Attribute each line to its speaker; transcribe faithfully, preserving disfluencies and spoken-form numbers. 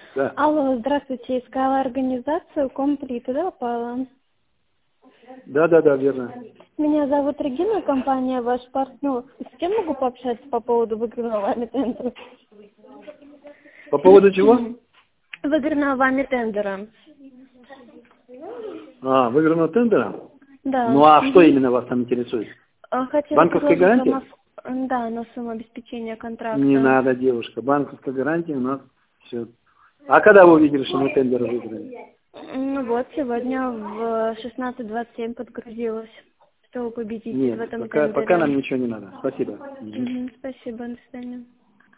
Speaker 1: Да.
Speaker 2: Алло, здравствуйте, искала организацию Комплит, да, попала?
Speaker 1: Да, да, да, верно.
Speaker 2: Меня зовут Регина, компания ваш партнер. С кем могу пообщаться по поводу выигранного вами тендера?
Speaker 1: По поводу чего?
Speaker 2: Выигранного вами тендера.
Speaker 1: А, выигранного тендера?
Speaker 2: Да.
Speaker 1: Ну а что
Speaker 2: Мгм.
Speaker 1: именно вас там интересует?
Speaker 2: А, Хотела
Speaker 1: Банковская
Speaker 2: предложить вам...
Speaker 1: гарантия?
Speaker 2: оф- Да, на сумму обеспечения
Speaker 1: Не
Speaker 2: контракта.
Speaker 1: надо, девушка. Банковская гарантия у нас все. А когда вы увидели, что мы тендер выиграли?
Speaker 2: Ну вот, сегодня в шестнадцать двадцать семь подгрузилась, что вы победитель в
Speaker 1: Нет,
Speaker 2: этом
Speaker 1: пока, пока
Speaker 2: тендере.
Speaker 1: нам ничего не надо. Спасибо. Мгм.
Speaker 2: Мгм, спасибо, до свидания.